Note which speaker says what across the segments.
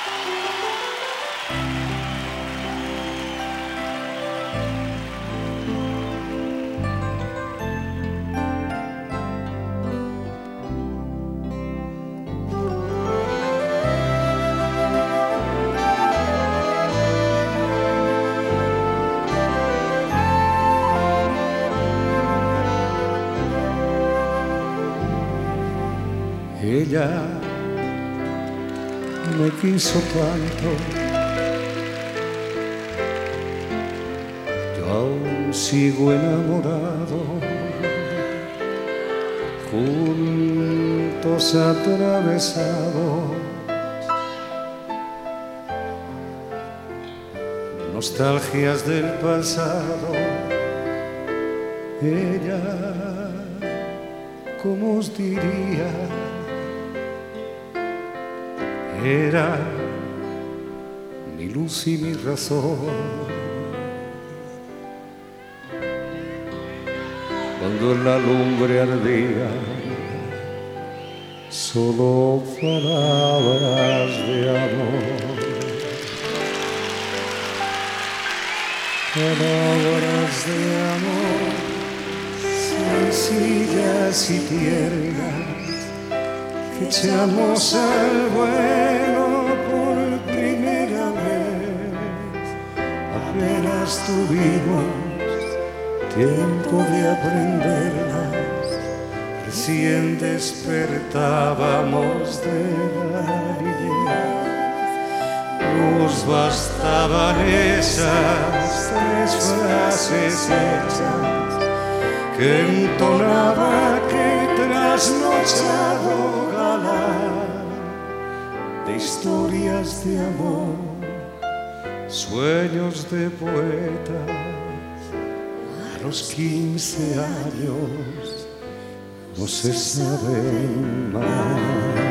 Speaker 1: Ella me quiso tanto, yo aún sigo enamorado, juntos atravesados, nostalgias del pasado. Ella, ¿cómo os diría? Era mi luz y mi razón. Cuando la lumbre ardía, solo palabras de amor. Palabras de amor, sencillas y tiernas, que echamos al vuelo por primera vez. Apenas tuvimos tiempo de aprenderlas, recién despertábamos de la niñez. Nos bastaban esas tres frases hechas que entonaba aquel trasnochado galán de historias de amor, sueños de poetas. A los 15 años no se sabe más.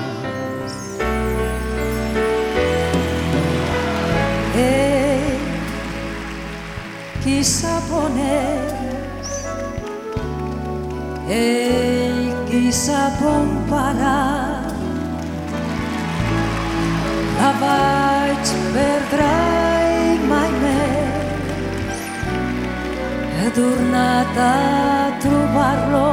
Speaker 2: Quizá poner, quizá comparar, la vaig perdre i mai més he tornat a trobar-lo,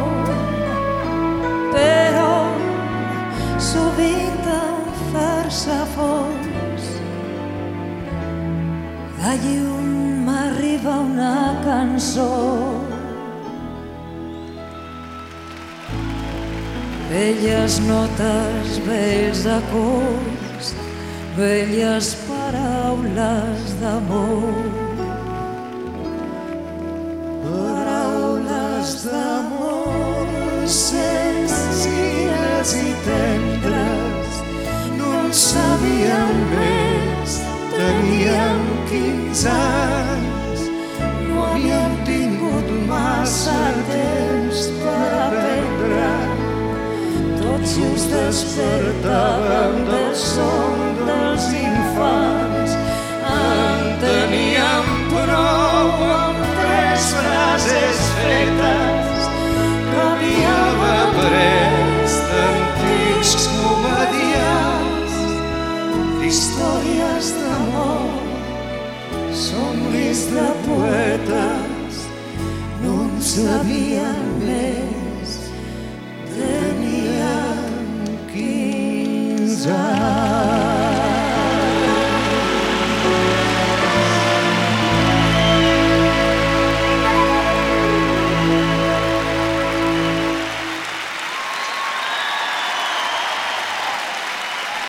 Speaker 2: però sovint em fer-se fons de llum m'arriba una cançó. Velles notes, vells acords, velles paraules d'amor. Paraules d'amor senzilles i tendres, no en sabíem més, teníem 15 anys, no havíem tingut massa temps per aprendre. Tots just despertàvem del son dels infants, en teníem prou amb tres frases fetes que havíem après d'antics comediants, d'històries d'amor, somnis de poetes, no en sabíem més, teníem 15 anys.